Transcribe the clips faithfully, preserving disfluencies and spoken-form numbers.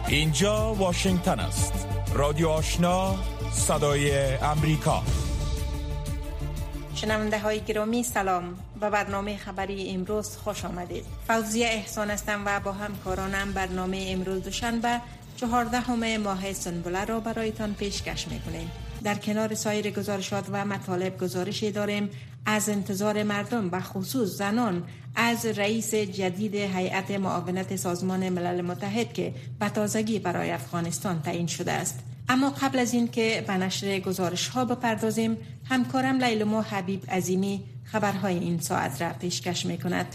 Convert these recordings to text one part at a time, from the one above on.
اینجا واشنگتن است. رادیو آشنا، صدای امریکا. شنونده های گرامی سلام و برنامه خبری امروز خوش آمدید. فوزیه احسان هستم و با همکارانم برنامه امروز دوشنبه چهاردهم ماه سنبله را برایتان پیشکش میکنیم. در کنار سایر گزارشات و مطالب گزارشی داریم از انتظار مردم و خصوص زنان از رئیس جدید هیئت معاونت سازمان ملل متحد که به تازگی برای افغانستان تعیین شده است. اما قبل از این که به نشر گزارش ها بپردازیم، همکارم لیلما حبیب عظیمی خبرهای این ساعت را پیشکش می کند.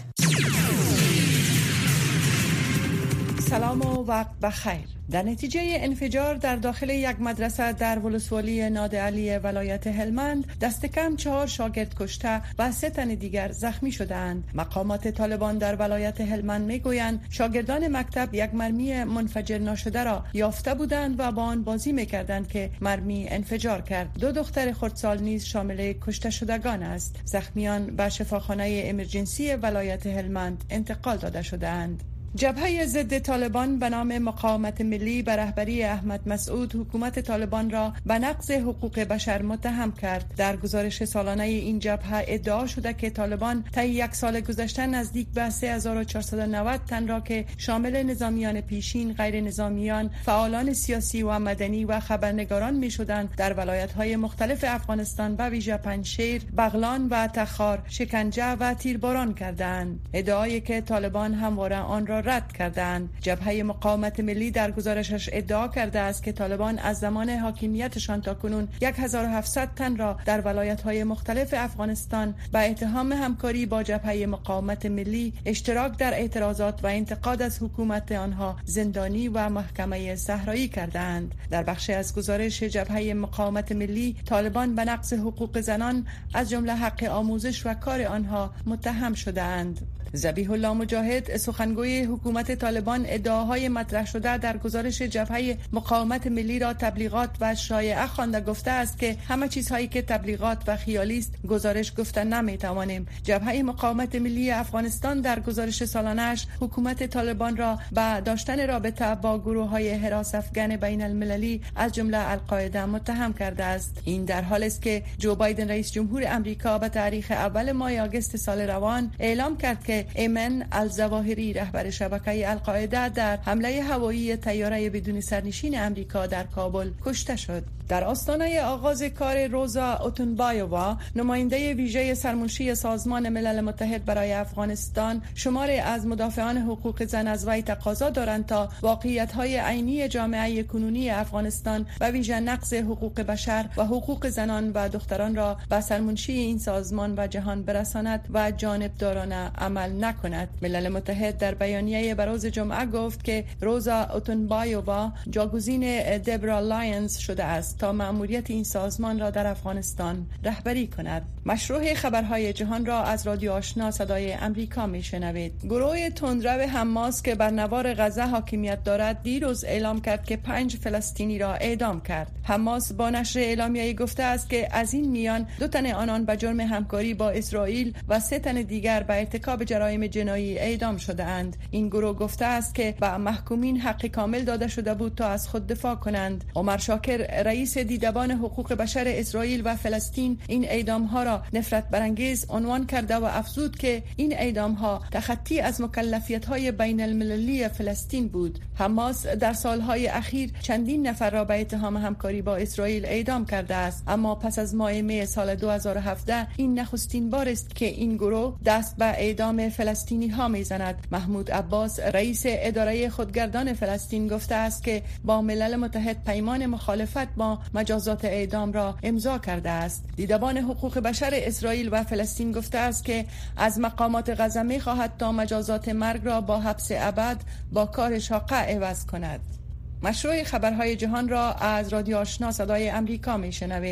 سلام و وقت بخیر. در نتیجه انفجار در داخل یک مدرسه در ولسوالی نادعلی ولایت هلمند دست کم چهار شاگرد کشته و سه تن دیگر زخمی شدند. مقامات طالبان در ولایت هلمند میگویند شاگردان مکتب یک مرمی منفجر ناشده را یافته بودند و با آن بازی میکردند که مرمی انفجار کرد. دو دختر خردسال نیز شامل کشته شدگان است. زخمیان به شفاخانه امرجنسی ولایت هلمند انتقال داده شدند. جبهه ضد طالبان به نام مقاومت ملی به رهبری احمد مسعود حکومت طالبان را به نقض حقوق بشر متهم کرد. در گزارش سالانه این جبهه ادعا شده که طالبان طی یک سال گذشته نزدیک به سه هزار و چهارصد و نود تن را که شامل نظامیان پیشین، غیر نظامیان، فعالان سیاسی و مدنی و خبرنگاران می شدند در ولایت‌های مختلف افغانستان به ویژه پنجشیر، بغلان و تخار شکنجه و تیرباران کردند. ادعایی که طالبان همواره آن را رد کردند. جبهه مقاومت ملی در گزارشش ادعا کرده است که طالبان از زمان حاکمیتشان تا کنون هزار و هفتصد تن را در ولایت‌های مختلف افغانستان به اتهام همکاری با جبهه مقاومت ملی، اشتراک در اعتراضات و انتقاد از حکومت آنها زندانی و محکمه صحرایی کردند. در بخشی از گزارش جبهه مقاومت ملی، طالبان به نقض حقوق زنان از جمله حق آموزش و کار آنها متهم شده‌اند. ذبیح الله مجاهد سخنگوی حکومت طالبان ادعاهای مطرح شده در گزارش جبهه مقاومت ملی را تبلیغات و شایعه خوانده گفته است که همه چیزهایی که تبلیغات و خیالی است گزارش گفته نمیتوانیم. جبهه مقاومت ملی افغانستان در گزارش سالانه‌اش حکومت طالبان را به داشتن رابطه با گروه‌های حراس افغان بین المللی از جمله القاعده متهم کرده است. این در حالی است که جو بایدن رئیس جمهور امریکا به تاریخ اول ماه آگوست سال روان اعلام کرد که ایمن الظواهری رهبر شبکه القاعده در حمله هوایی طیاره بدون سرنشین امریکا در کابل کشته شد. در آستانه آغاز کار روزا اوتونبایووا، نماینده ویژه سرمنشی سازمان ملل متحد برای افغانستان، شماری از مدافعان حقوق زن از وی تقاضا دارند تا واقعیت‌های عینی جامعه کنونی افغانستان و ویژه نقض حقوق بشر و حقوق زنان و دختران را به سرمنشی این سازمان و جهان برساند و جانبدارانه عمل نکند. ملل متحد در بیانیه بروز جمعه گفت که روزا اوتونبایووا جاگزین دبرا لاینز شده است تا مأموریت این سازمان را در افغانستان رهبری کند. مشروع خبرهای جهان را از رادیو آشنا صدای امریکا میشنوید. گروه تندرو حماس که بر نوار غزه حاکمیت دارد دیروز اعلام کرد که پنج فلسطینی را اعدام کرد. حماس با نشر اعلامیه‌ای گفته است که از این میان دو تن آنان به جرم همکاری با اسرائیل و سه تن دیگر به ارتکاب جرایم جنایی اعدام شده اند. این گروه گفته است که به محکومین حق کامل داده شده بود تا از خود دفاع کنند. عمر شاکر رئیس دیدبان حقوق بشر اسرائیل و فلسطین این اعدام ها را نفرت برانگیز عنوان کرده و افزود که این اعدام ها تخطی از مکلفیت های بین المللی فلسطین بود. حماس در سالهای اخیر چندین نفر را به اتهام همکاری با اسرائیل اعدام کرده است، اما پس از ماه می سال دو هزار و هفده این نخستین بار است که این گروه دست به اعدام فلسطینی ها میزند. محمود عباس رئیس اداره خودگردان فلسطین گفته است که با ملل متحد پیمان مخالفت با مجازات اعدام را امضا کرده است. دیدبان حقوق بشر اسرائیل و فلسطین گفته است که از مقامات غزه می‌خواهد تا مجازات مرگ را با حبس ابد با کار شاقه عوض کند. مشروع خبرهای جهان را از رادیو آشنا صدای امریکا میشنوید.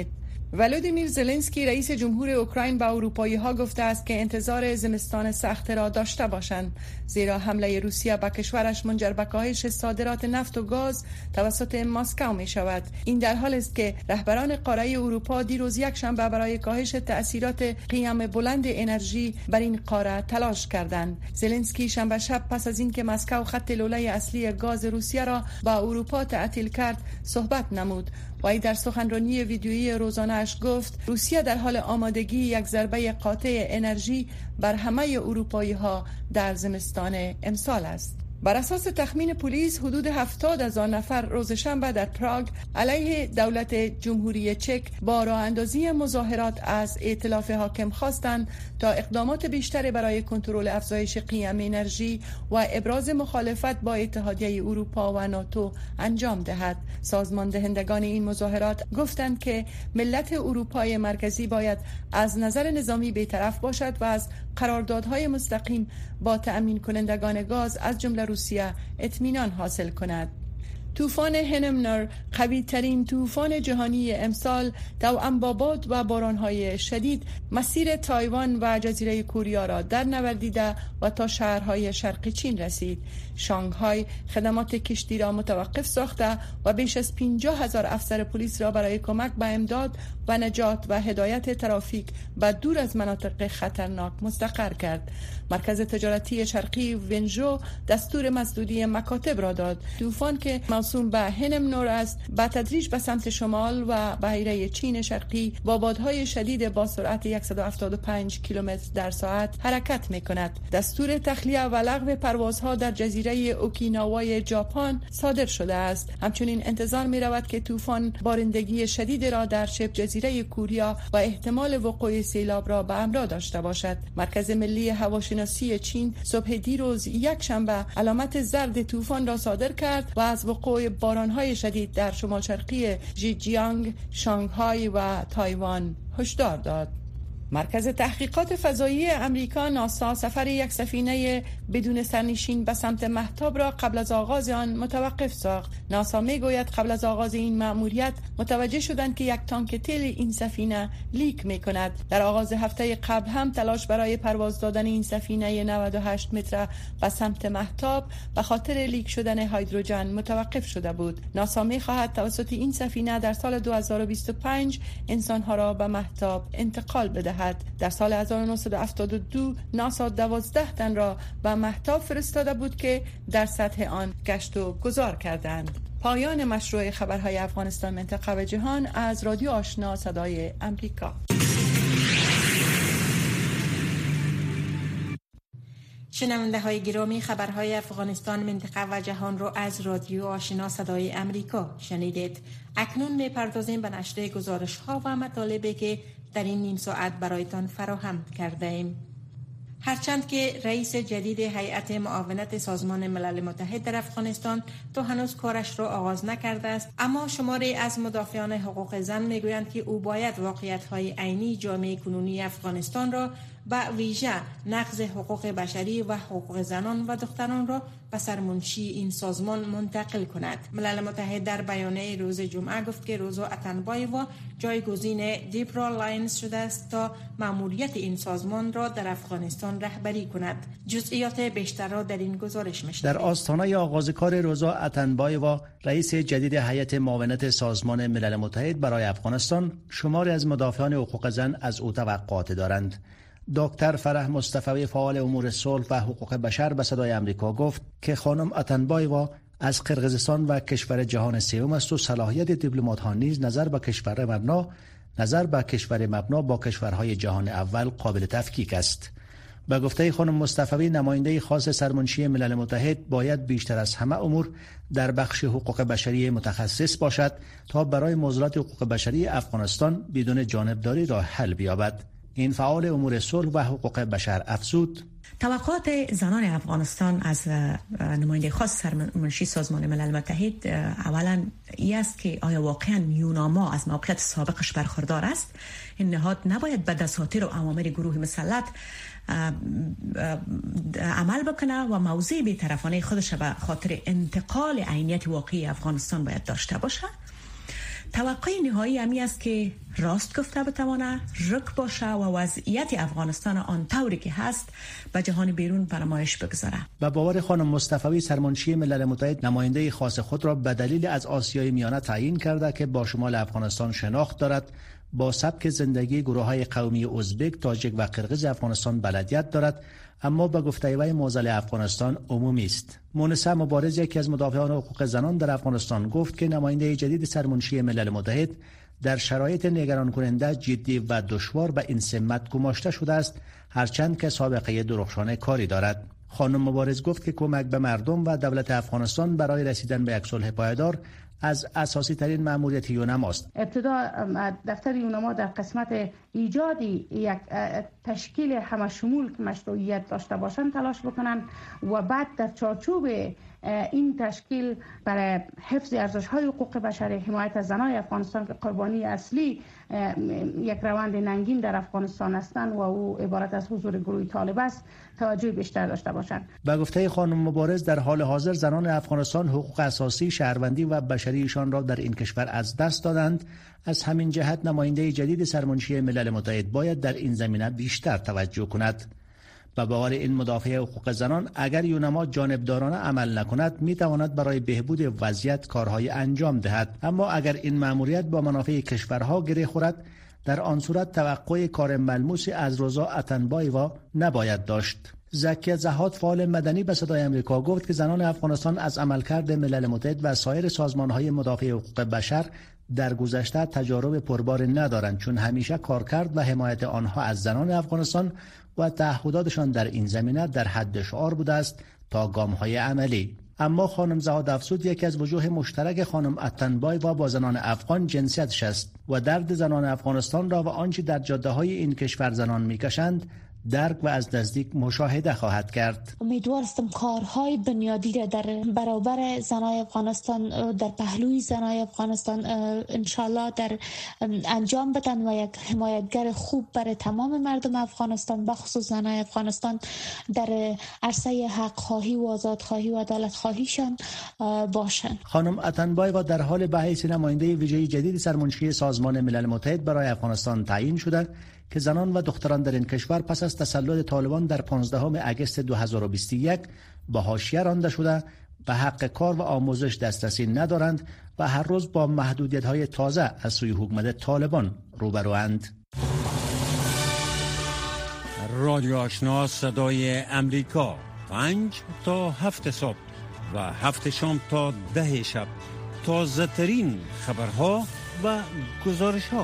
ولادیمیر زلنسکی رئیس جمهور اوکراین به اروپایی‌ها گفته است که انتظار زمستان سخت را داشته باشند، زیرا حمله روسیه به کشورش منجر به کاهش صادرات نفت و گاز توسط مسکو می شود. این در حالی است که رهبران قاره اروپا دیروز یک شنبه برای کاهش تأثیرات قیام بلند انرژی بر این قاره تلاش کردند. زلنسکی شنبه شب پس از اینکه مسکو خط لوله اصلی گاز روسیه را به اروپا تعطیل کرد صحبت نمود و ای در سخنرانی ویدیویی روزانه‌اش گفت روسیه در حال آمادگی یک ضربه قاطع انرژی بر همه اروپایی‌ها در زمستان امسال است. بر اساس تخمین پلیس حدود هفتاد هزار نفر روز شنبه در پراگ علیه دولت جمهوری چک با راه اندازی مظاهرات از ائتلاف حاکم خواستند تا اقدامات بیشتری برای کنترل افزایش قیام انرژی و ابراز مخالفت با اتحادیه اروپا و ناتو انجام دهد. سازمان دهندگان این مظاهرات گفتند که ملت اروپای مرکزی باید از نظر نظامی بی‌طرف باشد و از قراردادهای مستقیم با تأمین کنندگان گاز از جمله روسیه اطمینان حاصل کند. طوفان هنمنر قوی ترین طوفان جهانی امسال توأم با باد و بارانهای شدید مسیر تایوان و جزیره کوریا را در نوردیده و تا شهرهای شرق چین رسید. شانگهای خدمات کشتی را متوقف ساخته و بیش از پنجاه هزار افسر پلیس را برای کمک به امداد و نجات و هدایت ترافیک به دور از مناطق خطرناک مستقر کرد. مرکز تجارتی شرقی ونژو دستور مسدودی مکاتب را داد. طوفان که موسوم به هنمنور است به تدریج به سمت شمال و بحیره چین شرقی با بادهای شدید با سرعت صد و هفتاد و پنج کیلومتر در ساعت حرکت می کند. دستور تخلیه و لغو پروازها در جزیره اوکیناوای ژاپن صادر شده است. همچنین انتظار می رود که طوفان بارندگی شدید را در شبه جزیره کوریا و احتمال وقوع سیلاب را به همراه داشته باشد. مرکز ملی هواشناسی چین صبح دیروز یک شنبه علامت زرد طوفان را صادر کرد و از وقوع بارانهای شدید در شمال شرقی ژینجیانگ، شانگهای و تایوان هشدار داد. مرکز تحقیقات فضایی امریکا ناسا سفر یک سفینه بدون سرنشین به سمت مهتاب را قبل از آغاز آن متوقف ساخت. ناسا میگوید قبل از آغاز این مأموریت متوجه شدند که یک تانک تیل این سفینه لیک میکند. در آغاز هفته قبل هم تلاش برای پرواز دادن این سفینه نود و هشت متر به سمت مهتاب به خاطر لیک شدن هیدروژن متوقف شده بود. ناسا میخواهد توسط این سفینه در سال دو هزار و بیست و پنج انسانها را به مهتاب انتقال بدهد. در سال هزار و نهصد و هفتاد و دو ناسا دوازده تن را به مهتاب فرستاده بود که در سطح آن گشت و گذار کردند. پایان مشروع خبرهای افغانستان منطقه و جهان از رادیو آشنا صدای امریکا. شنونده های گرامی، خبرهای افغانستان منطقه و جهان را از رادیو آشنا صدای امریکا شنیدید. اکنون می‌پردازیم به نشر گزارش ها و مطالبی که در این نیم ساعت برایتان فراهم کرده ایم. هرچند که رئیس جدید هیئت معاونت سازمان ملل متحد در افغانستان تا هنوز کارش را آغاز نکرده است، اما شماری از مدافعان حقوق زن میگویند که او باید واقعیت‌های عینی جامعه کنونی افغانستان را به ویژه نقض حقوق بشری و حقوق زنان و دختران را به سرمنشی این سازمان منتقل کند. ملل متحد در بیانیه روز جمعه گفت که روزا اتنبایوا جایگزین دیبرا لاینز شده است تا مأموریت این سازمان را در افغانستان رهبری کند. جزئیات بیشتر را در این گزارش می‌شنوید. در آستانه آغاز کار روزا اتنبایوا رئیس جدید هیئت معاونت سازمان ملل متحد برای افغانستان، شماری از مدافعان حقوق زن از او توقعات دارند. دکتر فرح مصطفی فعال امور صلح و حقوق بشر به صدای امریکا گفت که خانم اتنبایوا از قرقیزستان و کشور جهان سوم است و صلاحیت دیپلمات‌ها نیز نظر به کشور مبنا نظر به کشور مبنا با کشورهای جهان اول قابل تفکیک است. به گفته خانم مصطفی، نماینده خاص سرمنشی ملل متحد باید بیشتر از همه امور در بخش حقوق بشری متخصص باشد تا برای موضوعات حقوق بشری افغانستان بدون جانبداری راه حل بیابد. این فعال امور صلح و حقوق بشر افزود: توقعات زنان افغانستان از نماینده خاص سرمنشی سازمان ملل متحد اولا این است که آیا واقعا یوناما از موقعیت سابقش برخوردار است؟ این نهاد نباید به دساتیر و اوامر گروه مسلط عمل بکنه و موضع بی‌طرفانه خودش به خاطر انتقال عینیت واقعی افغانستان باید داشته باشه. توقع نهایی همی است که راست گفته بتوانه رک باشه و وضعیت افغانستان آن طوری که هست به جهان بیرون برنمایش بگذاره. و باور خانم مصطفی سرمنشی ملل متحد نماینده خاص خود را به دلیل از آسیای میانه تعیین کرده که با شمال افغانستان شناخت دارد، با سبک زندگی گروه‌های قومی ازبک، تاجیک و قرقیز افغانستان بلدیت دارد، اما به گفته وی معضل افغانستان عمومی است. مونسه مبارز، یکی از مدافعان حقوق زنان در افغانستان، گفت که نماینده جدید سرمنشی ملل متحد در شرایط نگران کننده، جدی و دشوار به این سمت گماشته شده است، هرچند که سابقه درخشان کاری دارد. خانم مبارز گفت که کمک به مردم و دولت افغانستان برای رسیدن به یک صلح پایدار از اساسی ترین مأموریت یونما است. ابتدا دفتر یونما در قسمت ایجاد یک تشکیل همشمول که مشروعیت داشته باشند تلاش بکنند و بعد در چارچوب این تشکیل برای حفظ ارزش‌های حقوق بشر، حمایت از زنان افغانستان که قربانی اصلی یک روند ننگین در افغانستان هستند و او عبارت از حضور گروه طالب است، توجه بیشتر داشته باشند. به گفته خانم مبارز، در حال حاضر زنان افغانستان حقوق اساسی، شهروندی و بشریشان را در این کشور از دست دادند. از همین جهت نماینده جدید سرمنشی ملل متحد باید در این زمینه بیشتر توجه کند. به باور این مدافع حقوق زنان، اگر یونما جانبدارانه عمل نکند میتواند برای بهبود وضعیت کارهای انجام دهد، اما اگر این مأموریت با منافع کشورها گره خورد، در آن صورت توقع کار ملموسی از روزا اتنبایوا نباید داشت. زکیه زهاد، فعال مدنی، به صدای آمریکا گفت که زنان افغانستان از عملکرد ملل متحد و سایر سازمان‌های مدافع حقوق بشر در گذشته تجارب پربار ندارند، چون همیشه کارکرد و حمایت آنها از زنان افغانستان و تعهداتشان در این زمینه در حد شعار بوده است تا گام‌های عملی. اما خانم زهاد افزود یکی از وجوه مشترک خانم اتنبایوا با زنان افغان جنسیتش است و درد زنان افغانستان را و آنچه در جاده‌های این کشور زنان می‌کشند درک و از نزدیک مشاهده خواهد کرد. امیدوارستم کارهای بنیادی را در برابر زنای افغانستان، در پهلوی زنای افغانستان انشالله در انجام بدن و یک حمایتگر خوب برای تمام مردم افغانستان، بخصوص زنای افغانستان، در عرصه حق خواهی و آزاد خواهی و عدالت خواهیشان باشند. خانم اتنبایوا در حال به حیث نماینده ویژه جدید سرمنشی سازمان ملل متحد برای افغانستان تعیین شده که زنان و دختران در این کشور پس از تسلط طالبان در پانزدهم اگست دو هزار و بیست و یک به حاشیه رانده شده، به حق کار و آموزش دسترسی ندارند و هر روز با محدودیت‌های تازه از سوی حکومت طالبان روبروند. رادیو آشنا صدای امریکا، پنج تا هفت صبح و هفت شام تا ده شب، تازه ترین خبرها و گزارش‌ها.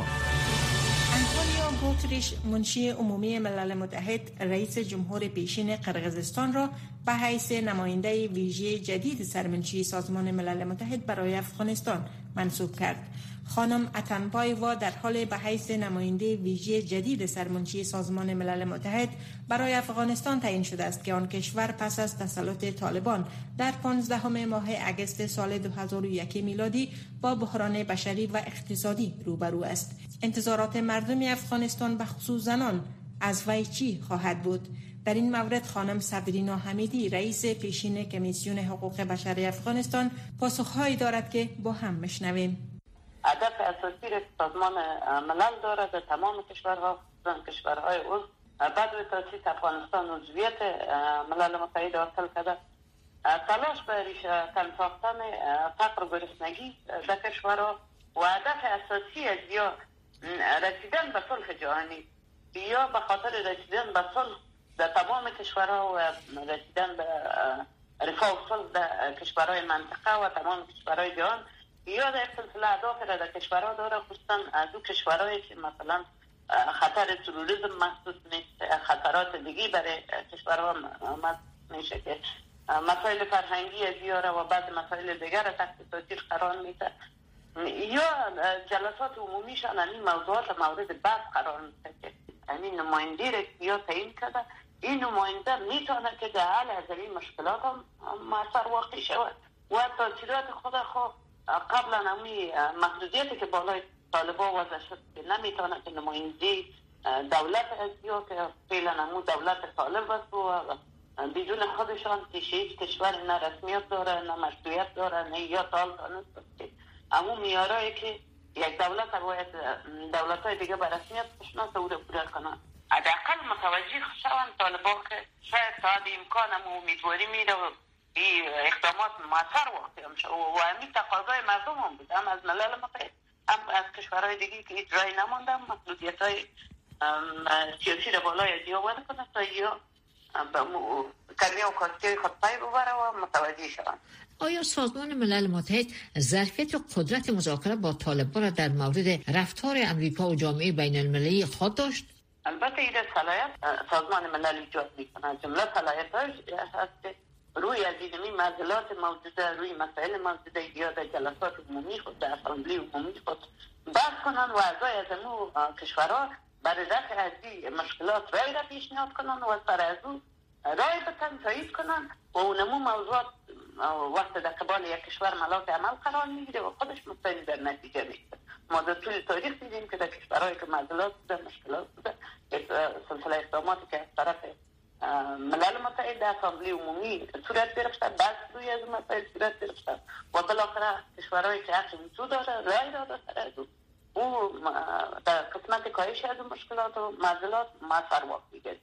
گوتریش، منشی عمومی ملل متحد، رئیس جمهور پیشین قرقیزستان را به حیث نماینده ویژه جدید سرمنشی سازمان ملل متحد برای افغانستان منصوب کرد. خانم اتنبایوا در حال به حیث نماینده ویژه جدید سرمنشی سازمان ملل متحد برای افغانستان تعیین شده است که آن کشور پس از تسلط طالبان در پانزدهم ماه اگست سال دو هزار و یک میلادی با بحران بشری و اقتصادی روبرو است. انتظارات مردم افغانستان به خصوص زنان از وی چی خواهد بود؟ در این مورد خانم صبرینا حمیدی، رئیس پیشین کمیسیون حقوق بشر افغانستان، پاسخهایی دارد که با هم مشنویم. هدف اساسی را سازمان ملل دارد در تمام کشورها، خصوصا کشورهای عضو بعد از تأسیس افغانستان عضویت ملل متحد حاصل کرده، تلاش به ریشه کن ساختن فقر و گرسنگی در کشورها و هدف اساسی از یا رسیدن به صلح جهانی یا به خاطر رسیدن به صلح در تمام کشورها و رسیدن به رفاه و صلح در کشورهای منطقه و تمام کشورهای جهان، یا در سلسله اهداف را در کشورها داره، خصوصا از او کشورهایی که مثلا خطر تروریسم محسوس نیست، خطرات دیگی برای کشورها محسوس میشه که مسائل فرهنگی بیاره و بعد مسائل دیگر را تحت تاثیر قرار میده، یا جلسات عمومیشان این موضوعات مورد بحث قرار میده که این نماینده را یا تعیین کرده، این نماینده میتونه که در حل از این مشکلات هم مؤثر واقع شود و تاثیرات خود خود قبلا نمی محدودیتی که بالای طالبان وضع شد که نمیتونه که نماینده دولت از یا که فعلا نمو دولت طالب است و بدون خودشان که هیچ کشور نه رسمیت داره نه مشروعیت داره نه یا طالب نیست که همون میارایی که یک دولت باید دولت های دیگه به رسمیت بشناسه او را پوره کنن. حداقل متوجه شوند طالبان که شاید تا حد امکان هم امیدواری میره و این اقدامات مؤثر واقع میشه و همین تقاضای مردم هم بود، هم از ملل متحد هم از کشورهای دیگه که هیچ رای نمانده محدودیت های سیاسی را بالای ازیا آورده کنه تا یا کمی و کاستی خود پای ببره و متوجه شوند. آیا سازمان ملل متحد ظرفیت و قدرت مذاکره با طالبان را در مورد رفتار امریکا و جامعه بین المللی خود داشت؟ البته این صلاحیت سازمان ملل ایجاد میکنه. جمله صلاحیت‌هاش هست که روی از اینمی معضلات موجوده، روی مسائل موجوده یا در جلسات عمومی خود، در اسامبله عمومی خود بحث کنن و اعضای از امو کشورها برای رفع از این مشکلات رای را پیشنهاد کنن و سر از او رای بتن تایید کنن و اونمو موضوعات وقت در قبال یک کشور ملاک عمل قرار میگیره و خودش مستقیم در نتیجه میگیره. ما در طول تاریخ دیدیم که در کشورهایی که معضلات بوده، مشکلات بوده، سلسله اقداماتی که از طرف ملل متحد در اسامبله عمومی صورت گرفته، بعد روی از مسائل صورت گرفته و بالاخره کشورهایی که حق ویتو داره رای داده سر از او در قسمت کاهش از مشکلات و معضلات مؤثر واقع میگه.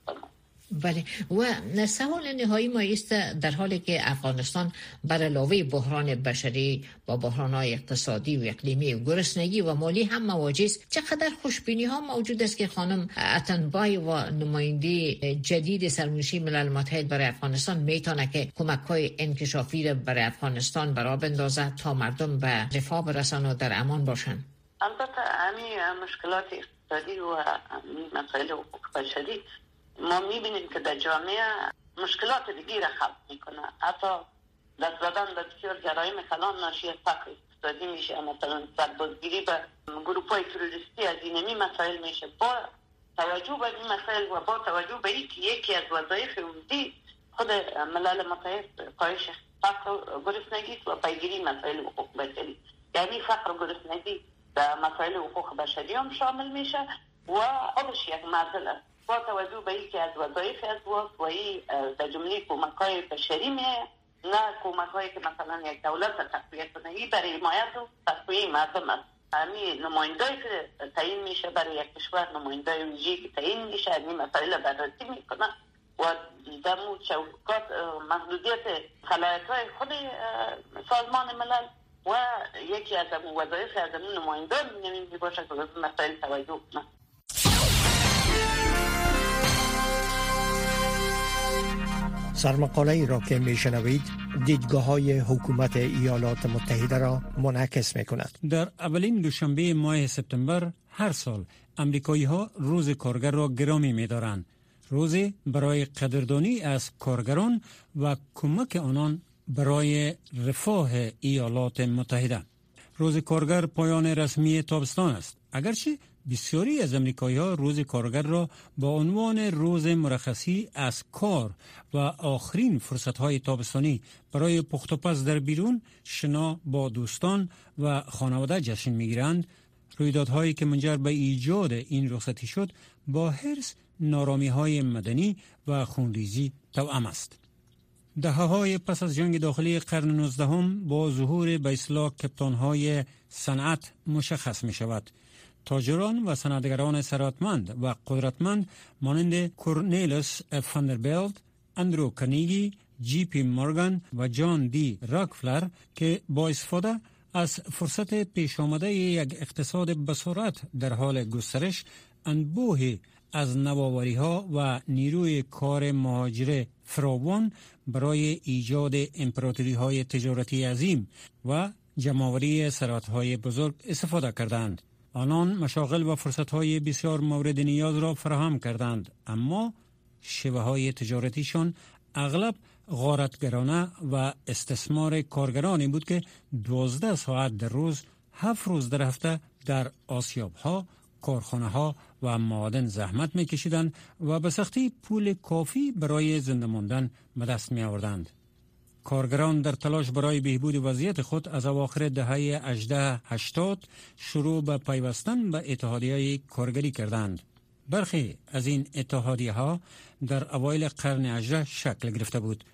بله، و سوال نهایی ما است در حالی که افغانستان بر علاوه بحران بشری با بحران‌های اقتصادی و اقلیمی و گرسنگی و مالی هم مواجه است، چقدر خوشبینی ها موجود است که خانم اتنبای و نماینده جدید سرمنشی ملل متحد برای افغانستان میتونه که کمک‌های انکشافی را برای افغانستان برای بندازه تا مردم به رفاه برسن و در امان باشن؟ البته همین مشکلات اقتصادی و مسائل حقوق بشری ما میبینیم که در جامعه مشکلات دیگه را خلق میکنه. حتی دست دادن به بسیار جرایم کلان ناشی از فقر اقتصادی میشه، مثلا سربازگیری به گروپ های تروریستی از اینمی مسائل میشه. با توجه به این مسائل و با توجه به این که یکی از وظایف عمدی خود ملل متحد کاهش فقر و گرسنگی و پیگیری مسائل حقوق بشری، یعنی فقر و گرسنگی در مسائل حقوق بشری هم شامل میشه و خودش یک معضل است. با توجه به اینکه از وظایف از وقت و این در جمله کمک‌های بشری میه، نه کمک‌هایی که مثلا یک دولت تقویت کنه، این برای حمایت و تقویه مردم است. همین نماینده‌ای که تعیین میشه برای یک کشور، نماینده ویژه‌ای که تعیین میشه، همین مسائل بررسی میکنه و در مورد چوکات محدودیت صلاحیت‌های خود سازمان ملل و یکی از وظایف از نماینده میباشه که به مسائل توجه کنه. سرمقاله ای را که میشنوید دیدگاه های حکومت ایالات متحده را منعکس می کند. در اولین دوشنبه ماه سپتامبر هر سال امریکایی ها روز کارگر را گرامی می دارند. روزی برای قدردانی از کارگران و کمک آنان برای رفاه ایالات متحده. روز کارگر پایان رسمی تابستان است. اگرچه بسیاری از امریکایی‌ها روز کارگر را با عنوان روز مرخصی از کار و آخرین فرصت‌های تابستانی برای پخت و پز در بیرون شنا با دوستان و خانواده جشن می‌گیرند، رویدادهایی که منجر به ایجاد این رخصتی شد با حرص، نارامی‌های مدنی و خونریزی توأم است. دهه‌های پس از جنگ داخلی قرن نوزدهم با ظهور به اصطلاح کپتان‌های صنعت مشخص می‌شود. تاجران و صنعتگران ثروتمند و قدرتمند مانند کورنلیوس فاندربیلت، اندرو کارنگی، جی پی مورگان و جان دی راکفلر که با استفاده از فرصت پیش آمده یک اقتصاد بسرعت در حال گسترش، انبوه از نوآوری‌ها و نیروی کار مهاجر فراوان برای ایجاد امپراتوری‌های تجارتی عظیم و جمع‌آوری ثروت‌های بزرگ استفاده کردند. آنان مشاغل و فرصت‌های بسیار مورد نیاز را فراهم کردند، اما شیوه‌های تجارتیشان اغلب غارتگرانه و استثمار کارگرانی بود که دوازده ساعت در روز، هفت روز در هفته در آسیاب‌ها، کارخانه‌ها و معادن زحمت می‌کشیدند و به سختی پول کافی برای زنده ماندن به دست می‌آوردند. کارگران در تلاش برای بهبود وضعیت خود از اواخر دهه هجده هشتاد شروع به پیوستن به اتحادیه‌های کارگری کردند. برخی از این اتحادیه‌ها در اوایل قرن هجدهم شکل گرفته بود.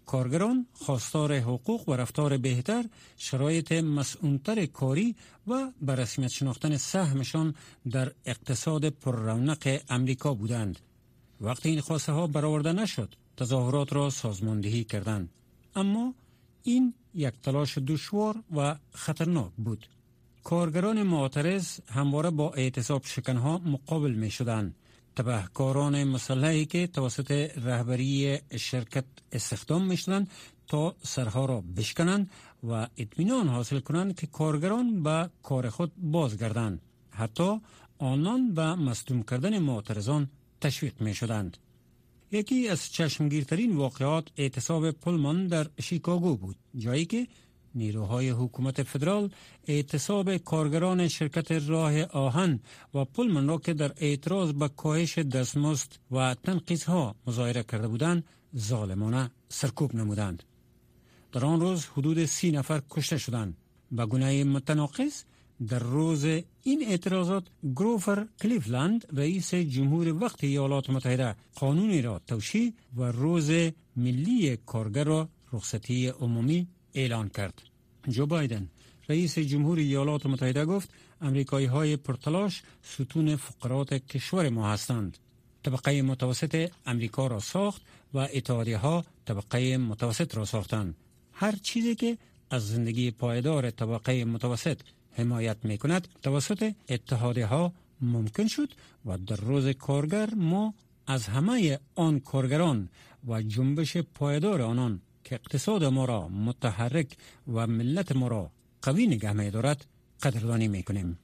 کارگران خواستار حقوق و رفتار بهتر، شرایط مسئول‌تر کاری و به رسمیت شناختن سهمشان در اقتصاد پر رونق امریکا بودند. وقتی این خواسته ها برآورده نشد، تظاهرات را سازماندهی کردند. اما این یک تلاش دشوار و خطرناک بود. کارگران معترض همواره با اعتصاب شکنها مقابل می شدند. تبهکاران مسلحی که توسط رهبری شرکت استخدام می شدند تا سرها را بشکنند و اطمینان حاصل کنند که کارگران به کار خود بازگردند. حتی آنان به مصدوم کردن معترضان تشویق می شدند. یکی از چشمگیرترین واقعات اعتصاب پولمان در شیکاگو بود، جایی که نیروهای حکومت فدرال اعتصاب کارگران شرکت راه آهن و پولمان را که در اعتراض به کاهش دستمزد و تنقیصها مظاهره کرده بودند ظالمانه سرکوب نمودند. در آن روز حدود سی نفر کشته شدند. به گونه متناقض در روز این اعتراضات گروفر کلیفلند رئیس جمهور وقت ایالات متحده قانونی را توشیح و روز ملی کارگر را رخصتی عمومی اعلان کرد. جو بایدن رئیس جمهور ایالات متحده گفت امریکایی های پرتلاش ستون فقرات کشور ما هستند. طبقه متوسط امریکا را ساخت و اتحادیه ها طبقه متوسط را ساختند. هر چیزی که از زندگی پایدار طبقه متوسط حمایت می کند توسط اتحادیه ها ممکن شد و در روز کارگر ما از همه آن کارگران و جنبش پایدار آنان که اقتصاد ما را متحرک و ملت ما را قوی نگه می دارد قدردانی می کنیم.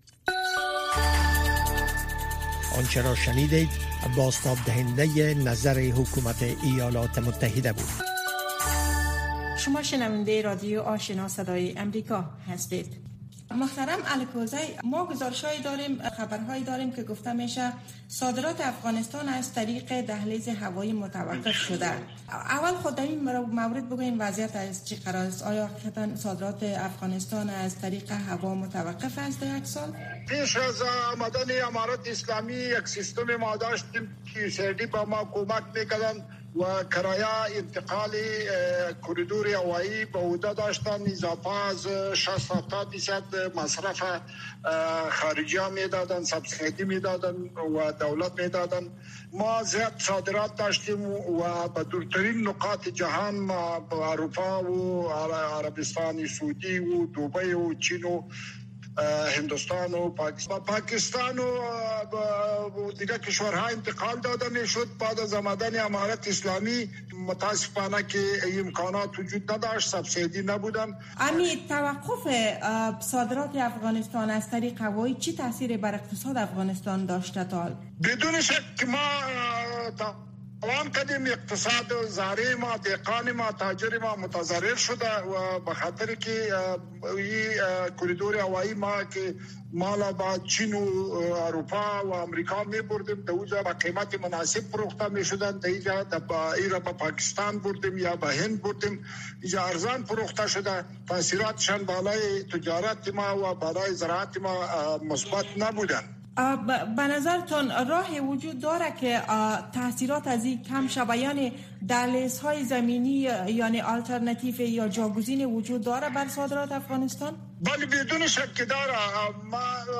آنچه را شنیدید بازتاب دهنده نظر حکومت ایالات متحده بود. شما شنونده رادیو آشنا صدای امریکا هستید. محترم الکوزی، ما گزارش‌هایی داریم، خبرهایی داریم که گفته میشه صادرات افغانستان از طریق دهلیز هوایی متوقف شده. اول خود در این مورد بگویم وضعیت از چه قرار است؟ آیا حقیقتا صادرات افغانستان از طریق هوا متوقف است در یک سال؟ پیش از آمدن امارت اسلامی یک سیستم ما داشتیم که سردی با ما کمک میکردن و کرایه انتقال کوریدور هوایی به عهده داشتن، اضافه از شصت هفتاد درصد مصرف خارجی ها میدادن، سبسیدی میدادن و دولت میدادن. ما زیاد صادرات داشتیم و به دورترین نقاط جهان، ما به اروپا و عربستان سعودی و دبی و چین و هندوستان و پاکستان پاکستان و دیگر کشورها انتقال داده می شد. بعد از آمدن امارت اسلامی متاسفانه که امکانات وجود نداشت، سبسیدی نبودن. امی توقف صادرات افغانستان از طریق هوایی چی تاثیر بر اقتصاد افغانستان داشته تا حال؟ بدون شک ما توان کردیم اقتصاد زاری ما، دهقان ما، تاجر ما متضرر شده و به خاطر که این کوریدور هوایی ما که مالا با چین و اروپا و امریکا می بردیم دوجا با قیمت مناسب فروخته می شدن، دیجا با ایرا با پاکستان بردیم یا با هند بردیم، اینجا ارزان فروخته شده. تاثیراتشان بالای تجارت ما و بالای زراعت ما مثبت نبودن. به نظرتون راه وجود داره که تاثیرات از این کم شود، یعنی دهلیزهای زمینی یعنی آلترناتیو یا جاگزین وجود داره بر صادرات افغانستان؟ بله بدون شک داره. ما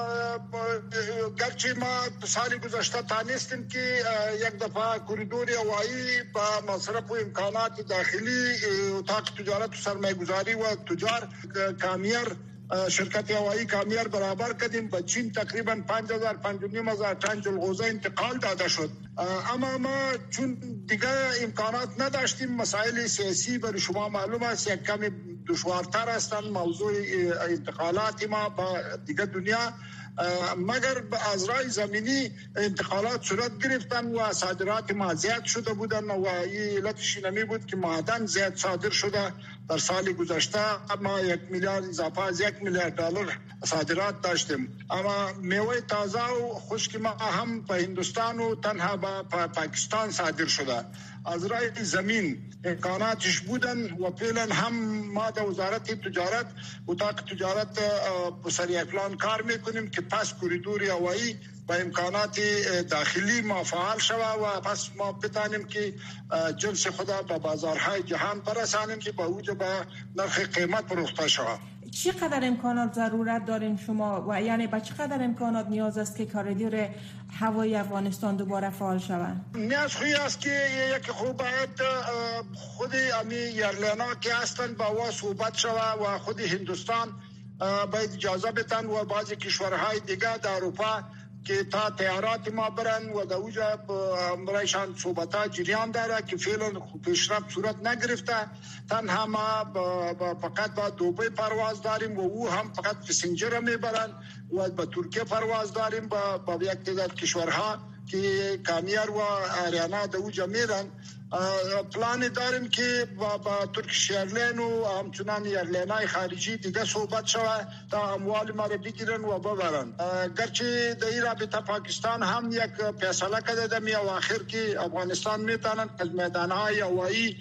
گرچه ما سال گذشته تانستیم که یک دفعه کوریدور هوایی با مصرف و امکانات داخلی اتاق تجارت و سرمایه گذاری و تجار کامیر شرکت هوایی کامیر برابر کردیم. به چین تقریبا پنج هزار پنج و نیم هزار تن جلغوزه انتقال داده شد. اما ما چون دیگه امکانات نداشتیم، مسائل سیاسی برای شما معلوم است یک کمی دشوارتر هستند. موضوع انتقالات ما با دیگه دنیا، مگر از راه زمینی انتقالات صورت گرفتن و صادرات ما زیاد شده بودن و این علتش نمی بود که معدن زیاد صادر شده. در سال گذشته ما یک میلیارد اضافه از یک میلیارد دلار صادرات داشتیم. اما میوه تازه و خشک ما هم به هندوستان و تنها به پاکستان صادر شده. از راه زمین امکاناتش بودن و فعلا هم ما در وزارت تجارت اتاق تجارت سریع پلان کار میکنیم که پس کوریدور هوایی با امکانات داخلی ما فعال شود و پس ما بتانیم که جنس خدا به بازارهای جهان برسانیم که با وجود به نرخ قیمت فروخته شود. چقدر امکانات ضرورت دارین شما و یعنی با چقدر امکانات نیاز است که کاریدور هوایی افغانستان دوباره فعال شود؟ نیاز خوی است که یک خوب باید خود امی ایرلینا که هستند با وا صحبت شود و خود هندوستان باید اجازه بدن و بعضی کشورهای دیگه در اروپا که تا تیارات ما برن و در اوجا برایشان صحبتها جریان داره که فعلا پیشرفت صورت نگرفته. تنها ما فقط با دوبای پرواز داریم و او هم فقط پسنجر میبرن و با ترکیه پرواز داریم با, با یک تعداد کشورها که کامیر و آریانا در اوجا میرن. پلان داریم که با, با ترکیش ایرلین و همچنان ایرلینای خارجی دیگه صحبت شود تا اموال ما رو بگیرن و ببرن. گرچه در این رابطه پاکستان هم یک فیصله کرده در می اواخر که افغانستان میتونن از میدانهای هوایی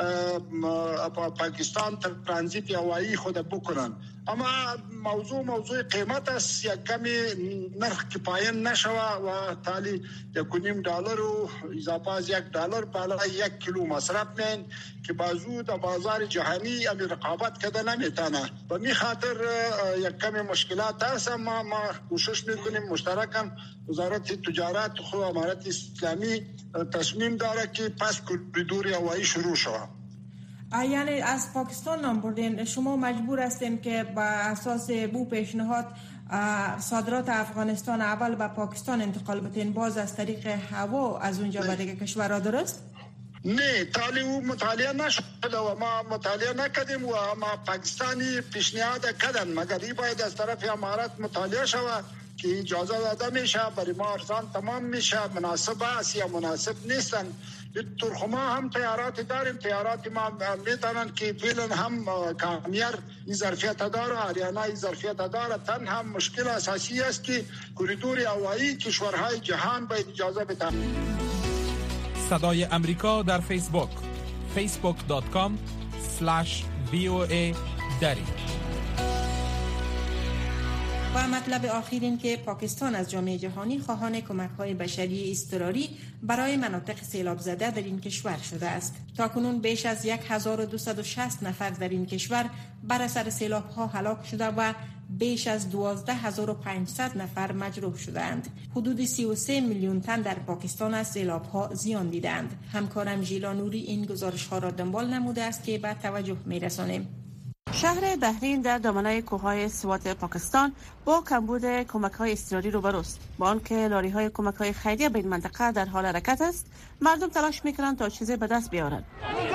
پاکستان ترانزیت هوایی خود بکنن، اما موضوع موضوع قیمت است. یک کمی نرخ که پایین نشوه و تالی یک و نیم دلار و اضافه از یک دلار بالای یک کیلو مصرف نین که بازو در بازار جهانی امی رقابت کده نمیتانه. و می خاطر یک کمی مشکلات هست، اما ما کوشش میکنیم مشترکاً وزارت تجارت و امارت اسلامی تصمیم داره که پس کریدور هوایی شروع شود. یعنی از پاکستان نام بردین، شما مجبور هستین که با اساس بو پیشنهاد صادرات افغانستان اول به پاکستان انتقال بتین، باز از طریق هوا از اونجا به دیگه کشورها، درست؟ نه، تالی او مطالعه نشده و ما مطالعه نکردیم و ما پاکستانی پیشنهاد کردن، مگر این باید از طرف امارات مطالعه شود که اجازه داده میشه، برای ما ارزان تمام میشه، مناسب است یا مناسب نیستن. ترخما هم تیارات داریم، تیارات ما میتونن که فعلا هم کامیر این ظرفیت داره، آریانا این ظرفیت داره. تن هم مشکل اساسی است که کریدور هوایی کشورهای جهان باید اجازه بدن. صدای امریکا در فیسبوک فیسبوک دات کام اسلش وی او ای دری. و مطلب آخر این که پاکستان از جامعه جهانی خواهان کمک‌های بشری اضطراری برای مناطق سیلاب زده در این کشور شده است. تاکنون بیش از هزار و دویست و شصت نفر در این کشور بر اثر سیلاب‌ها هلاک شده و بیش از دوازده هزار و پانصد نفر مجروح شدند. حدود سی و سه میلیون تن در پاکستان از سیلاب‌ها زیان دیدند. همکارم ژیلا نوری این گزارش‌ها را دنبال نموده است که به توجه می‌رسانیم. شهر بحرین در دامنه کوههای سوات پاکستان با کمبود کمک‌های اضطراری روبروست. با آنکه لاری‌های کمک‌های خیریه به این منطقه در حال حرکت است، مردم تلاش می‌کنند تا چیزی به دست بیارند.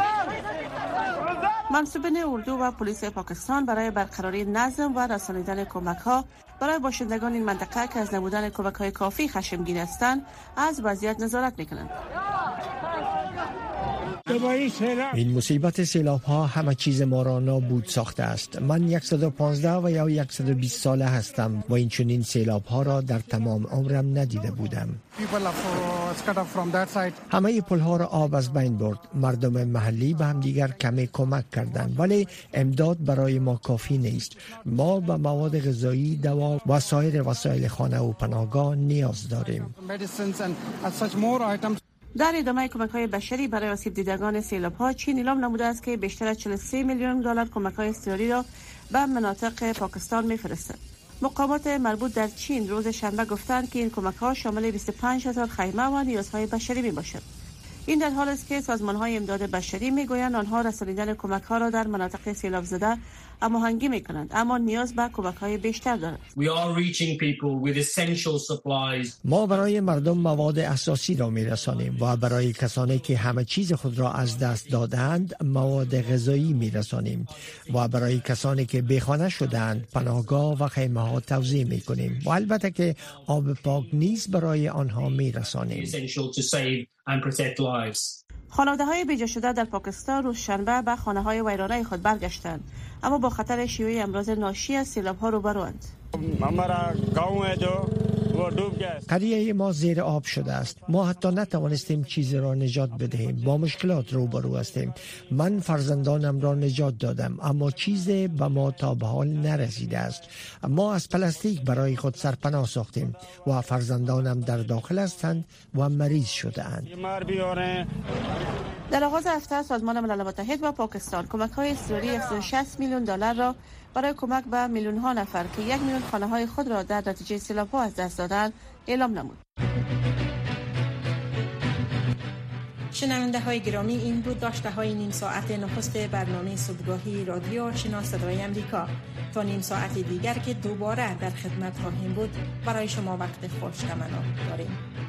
منصوبین اردو و پلیس پاکستان برای برقراری نظم و رسانیدن کمک‌ها برای باشندگان این منطقه که از نبودن کمک‌های کافی خشمگین هستند، از وضعیت نظارت می‌کنند. این مصیبت سیلاب ها همه چیز ما را نابود ساخته است. من صد و پانزده و یا صد و بیست ساله هستم و این چنین سیلاب ها را در تمام عمرم ندیده بودم. همه پل ها را آب از بین برد. مردم محلی به هم دیگر کمی کمک کردند، ولی امداد برای ما کافی نیست. ما به مواد غذایی، دوا و سایر وسایل خانه و پناهگاه نیاز داریم. در ادامه کمک‌های بشری برای آسیب دیدگان سیلاب‌ها، چین اعلام نموده است که بیشتر از چهل و سه میلیون دلار کمک‌های اضطراری را به مناطق پاکستان می‌فرستد. مقامات مربوط در چین روز شنبه گفتند که این کمک‌ها شامل بیست و پنج هزار خیمه و نیازهای بشری می‌باشد. این در حالی است که سازمان‌های امداد بشری می‌گویند آنها رسانیدن کمک‌ها را در مناطق سیلاب زده هماهنگی می‌کنند، اما نیاز به کمک‌های بیشتر دارند. ما برای مردم مواد اساسی را می‌رسانیم و برای کسانی که همه چیز خود را از دست دادند مواد غذایی می‌رسانیم و برای کسانی که بیخانه شدند پناهگاه و خیمه‌ها توزیع می‌کنیم و البته که آب پاک نیز برای آنها می‌رسانیم. خانواده‌های بیجا شده در پاکستان روز شنبه به خانه‌های ویرانه خود برگشتند، اما با خطر شیوع امراض ناشی از سیلاب‌ها روبروند. قریه ما زیر آب شده است. ما حتی نتوانستیم چیزی را نجات بدهیم. با مشکلات روبرو هستیم. من فرزندانم را نجات دادم اما چیزی به ما تا به حال نرسیده است. ما از پلاستیک برای خود سرپناه ساختیم و فرزندانم در داخل هستند و مریض شده اند. در آغاز هفته سازمان ملل متحد و پاکستان کمک‌های اضطراری هفتصد و شصت میلیون دلار را برای کمک به میلیون ها نفر که یک میلیون خانه های خود را در نتیجه سیلاب‌ها از دست دادند اعلام نمود. شنونده های گرامی، این بود داشته های نیم ساعت نخست برنامه صبحگاهی رادیو آشنا صدای امریکا. تا نیم ساعت دیگر که دوباره در خدمت خواهیم بود، برای شما وقت خوش تمنا داریم.